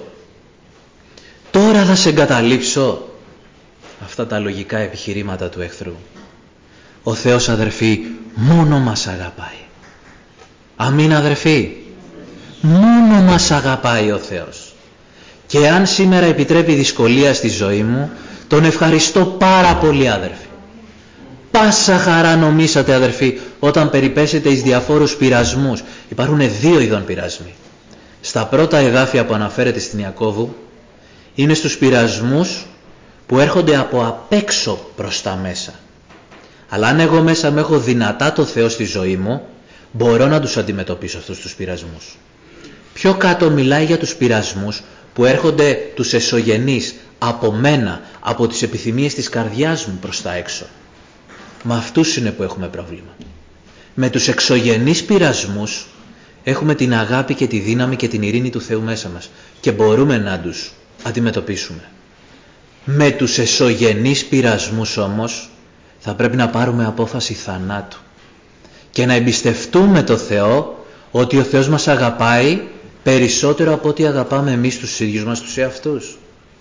τώρα θα σε εγκαταλείψω. Αυτά τα λογικά επιχειρήματα του εχθρού. Ο Θεός, αδερφοί, μόνο μας αγαπάει. Αμήν, αδερφοί. Μόνο μας αγαπάει ο Θεός. Και αν σήμερα επιτρέπει δυσκολία στη ζωή μου, Τον ευχαριστώ πάρα πολύ, αδερφοί. Πάσα χαρά νομίσατε, αδερφοί, όταν περιπέσετε εις διαφόρους πειρασμούς. Υπάρχουν δύο ειδών πειρασμοί. Στα πρώτα εδάφια που αναφέρεται στην Ιακώβου, είναι στους πειρασμούς που έρχονται από απ' έξω προς τα μέσα. Αλλά αν εγώ μέσα μου έχω δυνατά το Θεό στη ζωή μου, μπορώ να τους αντιμετωπίσω αυτούς τους πειρασμούς. Πιο κάτω μιλάει για τους πειρασμούς που έρχονται τους εσωγενείς από μένα, από τις επιθυμίες της καρδιάς μου προς τα έξω. Με αυτούς είναι που έχουμε πρόβλημα. Με τους εξωγενείς πειρασμούς έχουμε την αγάπη και τη δύναμη και την ειρήνη του Θεού μέσα μας και μπορούμε να τους αντιμετωπίσουμε. Με τους εσωγενείς πειρασμούς όμως θα πρέπει να πάρουμε απόφαση θανάτου και να εμπιστευτούμε το Θεό ότι ο Θεός μας αγαπάει περισσότερο από ό,τι αγαπάμε εμείς τους ίδιους μας τους εαυτούς.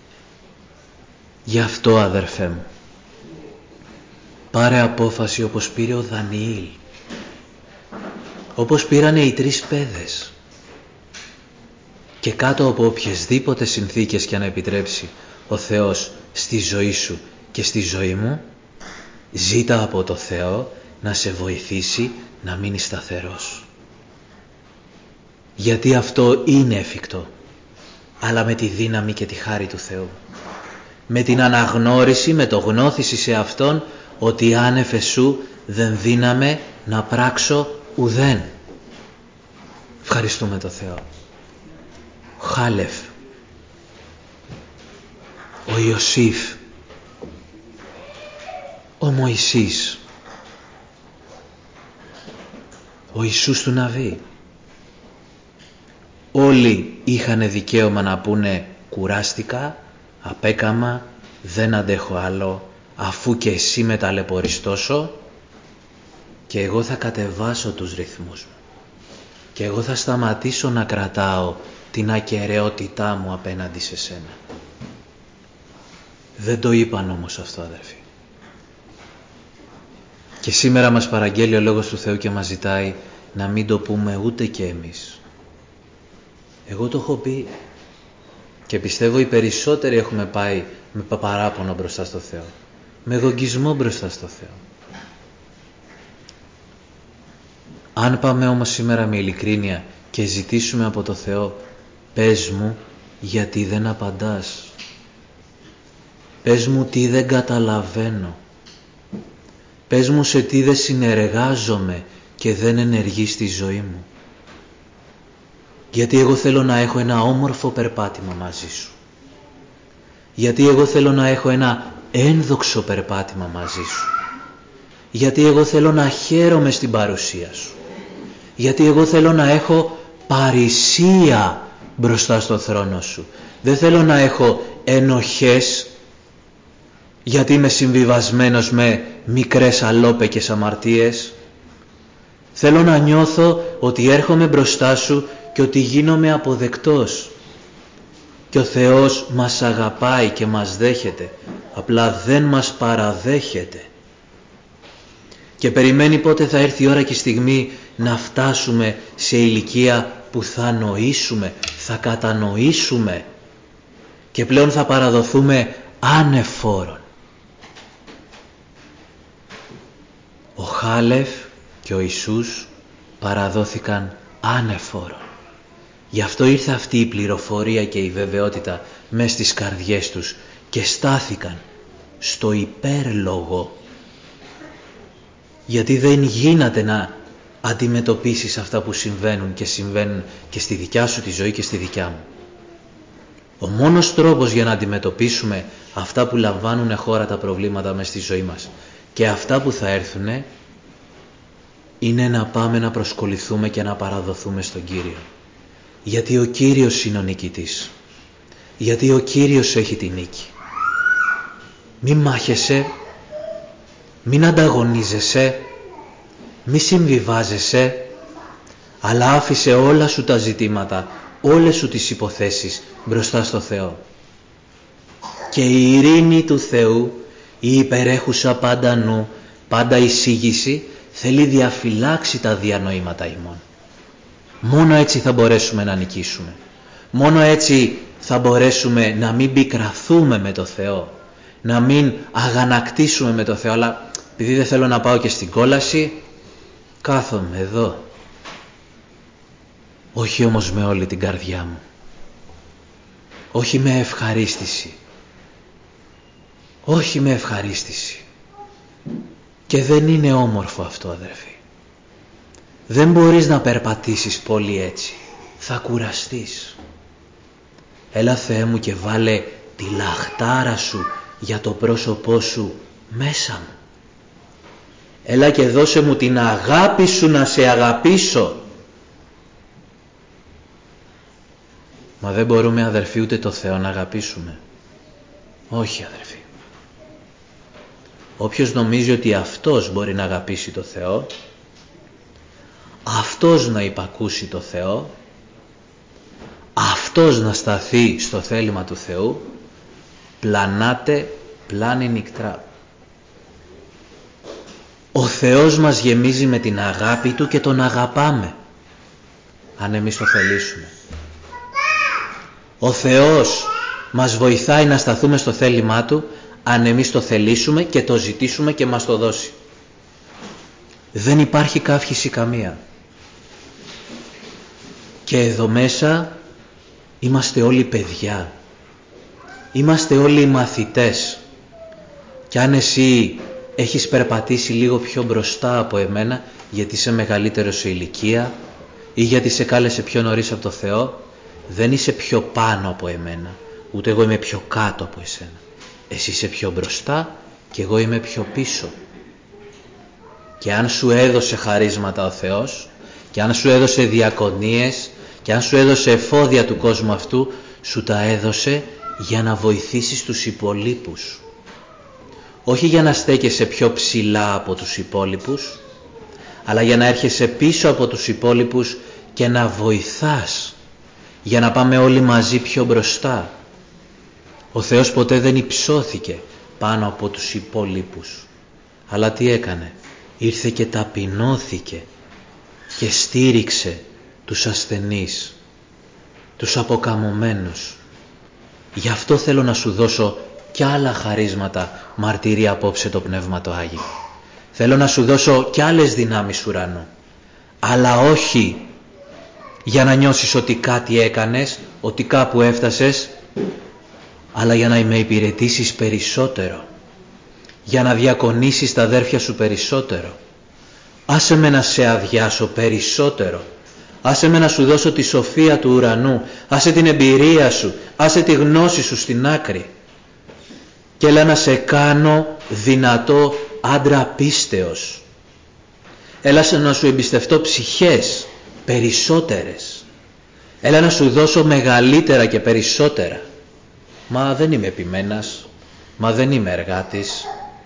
Γι' αυτό, αδερφέ μου, πάρε απόφαση όπως πήρε ο Δανιήλ, όπως πήρανε οι 3 παιδες, και κάτω από οποιασδήποτε συνθήκες και να επιτρέψει ο Θεός στη ζωή σου και στη ζωή μου, Ζήτα από το Θεό να σε βοηθήσει να μείνεις σταθερός. Γιατί αυτό είναι εφικτό, αλλά με τη δύναμη και τη χάρη του Θεού. Με την αναγνώριση, με το γνώθηση σε Αυτόν, ότι άνευ εσού δεν δύναμε να πράξω ουδέν. Ευχαριστούμε το Θεό. Ο Χάλεφ, ο Ιωσήφ, ο Μωυσής, ο Ιησούς του Ναβί, όλοι είχαν δικαίωμα να πούνε κουράστηκα, απέκαμα, δεν αντέχω άλλο, αφού και εσύ με ταλαιπωρείς τόσο, και εγώ θα κατεβάσω τους ρυθμούς μου και εγώ θα σταματήσω να κρατάω την ακεραιότητά μου απέναντι σε σένα. Δεν το είπαν όμως αυτό, αδερφοί. Και σήμερα μας παραγγέλει ο Λόγος του Θεού και μας ζητάει να μην το πούμε ούτε και εμείς. Εγώ το έχω πει και πιστεύω οι περισσότεροι έχουμε πάει με παράπονο μπροστά στο Θεό, με εγωγισμό μπροστά στο Θεό. Αν πάμε όμως σήμερα με ειλικρίνεια και ζητήσουμε από το Θεό, πες μου γιατί δεν απαντάς, πες μου τι δεν καταλαβαίνω, πες μου σε τι δεν συνεργάζομαι και δεν ενεργεί στη ζωή μου, γιατί εγώ θέλω να έχω ένα όμορφο περπάτημα μαζί σου, γιατί εγώ θέλω να έχω ένα ένδοξο περπάτημα μαζί σου, γιατί εγώ θέλω να χαίρομαι στην παρουσία σου, γιατί εγώ θέλω να έχω παρησία μπροστά στο θρόνο σου. Δεν θέλω να έχω ενοχές, γιατί είμαι συμβιβασμένος με μικρές αλόπαικες αμαρτίες. Θέλω να νιώθω ότι έρχομαι μπροστά σου και ότι γίνομαι αποδεκτός. Και ο Θεός μας αγαπάει και μας δέχεται, απλά δεν μας παραδέχεται. Και περιμένει πότε θα έρθει η ώρα και η στιγμή να φτάσουμε σε ηλικία που θα νοήσουμε, θα κατανοήσουμε και πλέον θα παραδοθούμε ανεφόρον. Ο Χάλεφ και ο Ιησούς παραδόθηκαν ανεφόρον. Γι' αυτό ήρθε αυτή η πληροφορία και η βεβαιότητα μες στις καρδιές τους και στάθηκαν στο υπέρλογο. Γιατί δεν γίνεται να αντιμετωπίσεις αυτά που συμβαίνουν και στη δικιά σου τη ζωή και στη δικιά μου. Ο μόνος τρόπος για να αντιμετωπίσουμε αυτά που λαμβάνουν χώρα, τα προβλήματα μες στη ζωή μας και αυτά που θα έρθουν, είναι να πάμε να προσκοληθούμε και να παραδοθούμε στον Κύριο. Γιατί ο Κύριος είναι ο νικητής. Γιατί ο Κύριος έχει τη νίκη. Μην μάχεσαι, μην ανταγωνίζεσαι, μη συμβιβάζεσαι, αλλά άφησε όλα σου τα ζητήματα, όλες σου τις υποθέσεις μπροστά στο Θεό. Και η ειρήνη του Θεού, η υπερέχουσα πάντα νου, πάντα εισήγηση, θέλει διαφυλάξει τα διανοήματα ημών. Μόνο έτσι θα μπορέσουμε να νικήσουμε. Μόνο έτσι θα μπορέσουμε να μην πικραθούμε με το Θεό, να μην αγανακτήσουμε με το Θεό, αλλά επειδή δεν θέλω να πάω και στην κόλαση, κάθομαι εδώ. Όχι όμως με όλη την καρδιά μου. Όχι με ευχαρίστηση. Όχι με ευχαρίστηση. Και δεν είναι όμορφο αυτό, αδερφοί. Δεν μπορείς να περπατήσεις πολύ έτσι. Θα κουραστείς. Έλα Θεέ μου και βάλε τη λαχτάρα σου για το πρόσωπό σου μέσα μου. Έλα και δώσε μου την αγάπη σου να σε αγαπήσω. Μα δεν μπορούμε, αδερφοί, ούτε το Θεό να αγαπήσουμε. Όχι, αδερφοί. Όποιος νομίζει ότι αυτός μπορεί να αγαπήσει το Θεό, αυτός να υπακούσει το Θεό, αυτός να σταθεί στο θέλημα του Θεού, πλανάται πλάνη νικτρά. Ο Θεός μας γεμίζει με την αγάπη Του και Τον αγαπάμε, αν εμείς το θελήσουμε. Ο Θεός μας βοηθάει να σταθούμε στο θέλημά Του, αν εμείς το θελήσουμε και το ζητήσουμε και μας το δώσει. Δεν υπάρχει καύχηση καμία. Και εδώ μέσα είμαστε όλοι παιδιά. Είμαστε όλοι μαθητές. Και αν εσύ έχεις περπατήσει λίγο πιο μπροστά από εμένα, γιατί είσαι μεγαλύτερος σε ηλικία ή γιατί σε κάλεσε πιο νωρίς από το Θεό, δεν είσαι πιο πάνω από εμένα, ούτε εγώ είμαι πιο κάτω από εσένα. Εσύ είσαι πιο μπροστά και εγώ είμαι πιο πίσω. Και αν σου έδωσε χαρίσματα ο Θεός, και αν σου έδωσε διακονίες, και αν σου έδωσε εφόδια του κόσμου αυτού, σου τα έδωσε για να βοηθήσεις τους υπολείπους. Όχι για να στέκεσαι πιο ψηλά από τους υπόλοιπους, αλλά για να έρχεσαι πίσω από τους υπόλοιπους και να βοηθάς, για να πάμε όλοι μαζί πιο μπροστά. Ο Θεός ποτέ δεν υψώθηκε πάνω από τους υπόλοιπους, αλλά τι έκανε? Ήρθε και ταπεινώθηκε και στήριξε τους ασθενείς, τους αποκαμωμένους. Γι' αυτό θέλω να σου δώσω κι άλλα χαρίσματα μαρτυρία απόψε το Πνεύμα το Άγιο. Θέλω να σου δώσω κι άλλες δυνάμεις ουρανού, αλλά όχι για να νιώσεις ότι κάτι έκανες, ότι κάπου έφτασες, αλλά για να με υπηρετήσεις περισσότερο, για να διακονήσεις τα αδέρφια σου περισσότερο. Άσε με να σε αδειάσω περισσότερο. Άσε με να σου δώσω τη σοφία του ουρανού. Άσε την εμπειρία σου. Άσε τη γνώση σου στην άκρη. Και έλα να σε κάνω δυνατό άντρα πίστεως. Έλα να σου εμπιστευτώ ψυχές περισσότερες. Έλα να σου δώσω μεγαλύτερα και περισσότερα. Μα δεν είμαι επιμένας. Μα δεν είμαι εργάτης.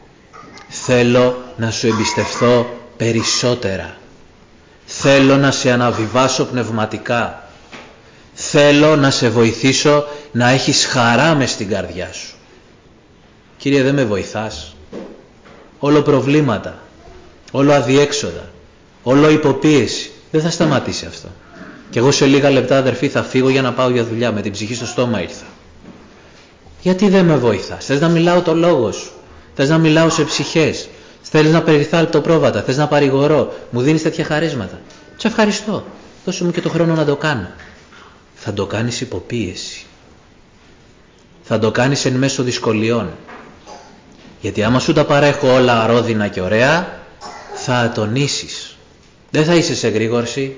Θέλω να σου εμπιστευθώ περισσότερα. Θέλω να σε αναβιβάσω πνευματικά. Θέλω να σε βοηθήσω να έχεις χαρά μες στην καρδιά σου. Κύριε, δεν με βοηθάς. Όλο προβλήματα, όλο αδιέξοδα, όλο υποπίεση. Δεν θα σταματήσει αυτό. Και εγώ σε λίγα λεπτά, αδερφοί, θα φύγω για να πάω για δουλειά. Με την ψυχή στο στόμα ήρθα. Γιατί δεν με βοηθάς? Θες να μιλάω το λόγο σου? Θες να μιλάω σε ψυχές? Θέλεις να περιθάλπτω πρόβατα? Θες να παρηγορώ? Μου δίνεις τέτοια χαρίσματα? Σε ευχαριστώ. Δώσε μου και το χρόνο να το κάνω. Θα το κάνεις υποπίεση. Θα το κάνεις εν μέσω δυσκολιών. Γιατί άμα σου τα παρέχω όλα αρρώδινα και ωραία, θα ατονίσεις. Δεν θα είσαι σε γρήγορση.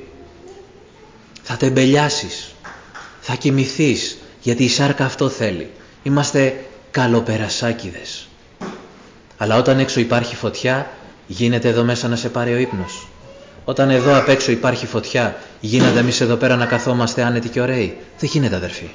Θα τεμπελιάσεις. Θα κοιμηθείς. Γιατί η σάρκα αυτό θέλει. Είμαστε καλοπερασάκηδες. Αλλά όταν έξω υπάρχει φωτιά, γίνεται εδώ μέσα να σε πάρει ο ύπνος. Όταν εδώ απ' έξω υπάρχει φωτιά, γίνεται εμείς εδώ πέρα να καθόμαστε άνετοι και ωραίοι? Δεν γίνεται, αδερφοί.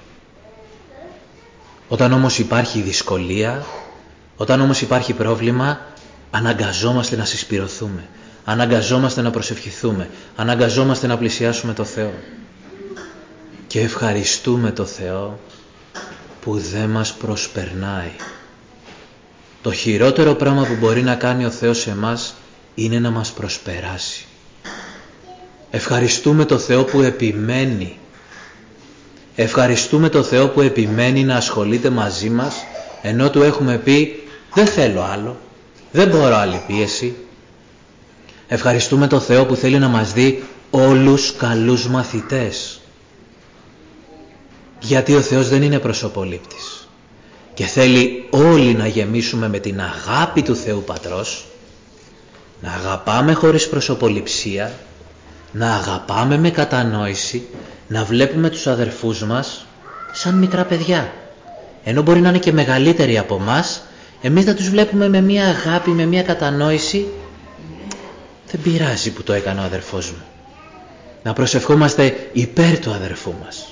Όταν όμως υπάρχει δυσκολία, όταν όμως υπάρχει πρόβλημα, αναγκαζόμαστε να συσπηρωθούμε. Αναγκαζόμαστε να προσευχηθούμε. Αναγκαζόμαστε να πλησιάσουμε το Θεό. Και ευχαριστούμε το Θεό που δεν μας προσπερνάει. Το χειρότερο πράγμα που μπορεί να κάνει ο Θεός σε εμάς είναι να μας προσπεράσει. Ευχαριστούμε το Θεό που επιμένει. Ευχαριστούμε το Θεό που επιμένει να ασχολείται μαζί μας, ενώ του έχουμε πει δεν θέλω άλλο, δεν μπορώ άλλη πίεση. Ευχαριστούμε το Θεό που θέλει να μας δει όλους καλούς μαθητές. Γιατί ο Θεός δεν είναι προσωπολήπτης και θέλει όλοι να γεμίσουμε με την αγάπη του Θεού Πατρός, να αγαπάμε χωρίς προσωποληψία, να αγαπάμε με κατανόηση, να βλέπουμε τους αδερφούς μας σαν μικρά παιδιά. Ενώ μπορεί να είναι και μεγαλύτεροι από μας, εμείς να τους βλέπουμε με μια αγάπη, με μια κατανόηση. Δεν πειράζει που το έκανε ο αδερφός μου. Να προσευχόμαστε υπέρ του αδερφού μας.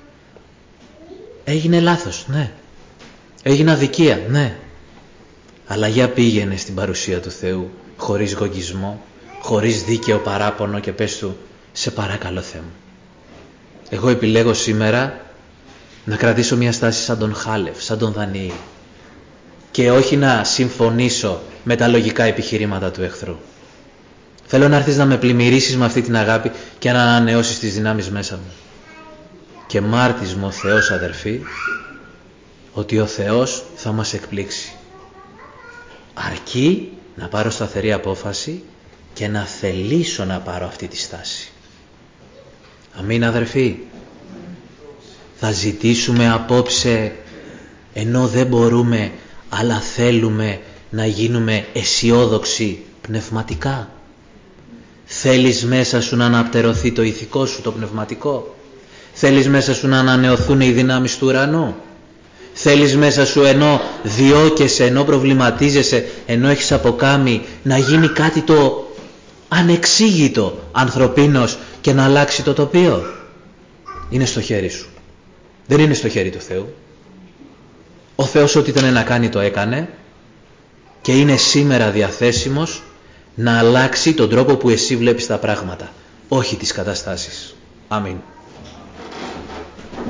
Έγινε λάθος, ναι. Έγινε αδικία, ναι. Αλλά για πήγαινε στην παρουσία του Θεού, χωρίς γογγισμό, χωρίς δίκαιο παράπονο και πες του, σε παρακαλώ Θεέ μου. Εγώ επιλέγω σήμερα να κρατήσω μια στάση σαν τον Χάλευ, σαν τον Δανιήλ. Και όχι να συμφωνήσω με τα λογικά επιχειρήματα του εχθρού. Θέλω να έρθεις να με πλημμυρίσεις με αυτή την αγάπη και να ανανεώσεις τις δυνάμεις μέσα μου. Και μάρτης μου ο Θεός, αδερφοί, ότι ο Θεός θα μας εκπλήξει. Αρκεί να πάρω σταθερή απόφαση και να θελήσω να πάρω αυτή τη στάση. Αμήν, αδερφοί. Θα ζητήσουμε απόψε, ενώ δεν μπορούμε, αλλά θέλουμε να γίνουμε αισιόδοξοι πνευματικά. Θέλεις μέσα σου να αναπτερωθεί το ηθικό σου, το πνευματικό? Θέλεις μέσα σου να ανανεωθούν οι δυνάμεις του ουρανού? Θέλεις μέσα σου, ενώ διώκεσαι, ενώ προβληματίζεσαι, ενώ έχεις αποκάμει, να γίνει κάτι το ανεξήγητο ανθρωπίνος και να αλλάξει το τοπίο? Είναι στο χέρι σου. Δεν είναι στο χέρι του Θεού. Ο Θεός ό,τι ήταν να κάνει το έκανε και είναι σήμερα διαθέσιμος να αλλάξει τον τρόπο που εσύ βλέπεις τα πράγματα, όχι τις καταστάσεις. Αμήν.